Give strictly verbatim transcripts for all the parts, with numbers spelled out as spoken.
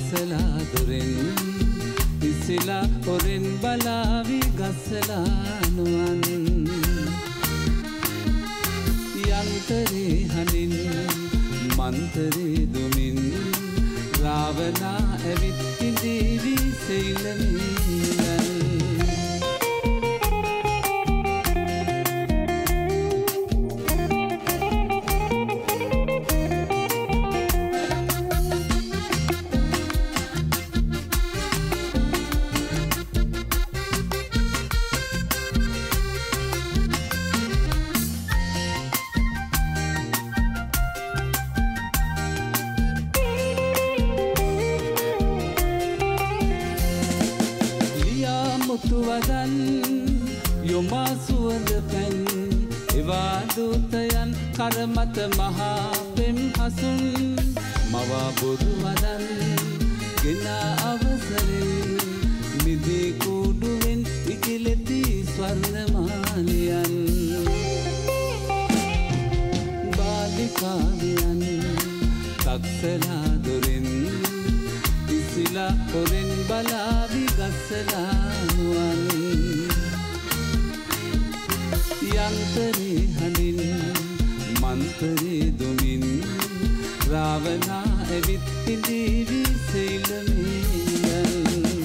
තක්සලා දුරෙන් ඉසිලා හොරෙන් බලාවි ගස්සලා නුවන් යන්තරේ හනින් මන්තරේ දුමින් රාවණා ඇවිත් ඉඳීවි සෙයිලමිලන් මුතුවදන් යොමා සුවඳ පැන් එවා දූතයන් කරමත මහා පෙම් හසුන් මවා බොරු වදන් ගෙනා අවසරෙන් මිදී කුඩුවෙන් ඉකිලෙති ස්වර්ණමාලියන් බාලිකාවියන් තක්සලා දොරෙන් ඉසිලා හොරෙන් බලාවි ගස්සලා නුවන් යන්තරේ හඬින් මන්තරේ දුමින් රාවණා ඇවිත් ඉඳීවි සෙයිලමිලන්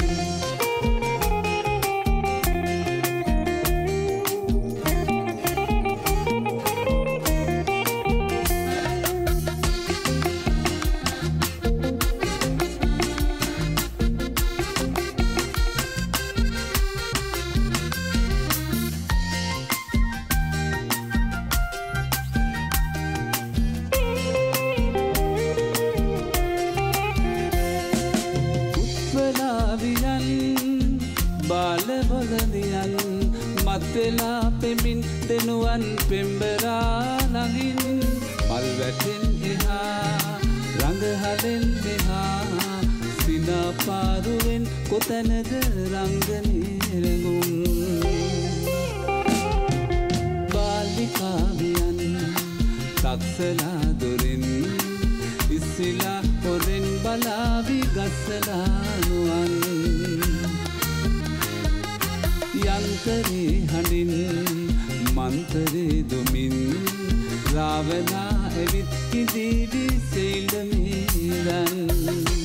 බාලවලනියන් මත්වෙලා පෙමින් දෙනුවන් පෙම්බරා ළඟින් මල් වැටෙන් එහා රඟහලෙන් මෙහා සිනා පාරුවෙන් කොතැනද රංගනේ රැඟුම් බාලිකාවියන් තක්සලා දොරෙන් ඉසිලා හොරෙන් බලාවි ගස්සලා නුවන් යන්තරේ හඬින් මන්තරේ දුමින් රාවණා ඇවිත් ඉඳීවි සෙයිලමිලන්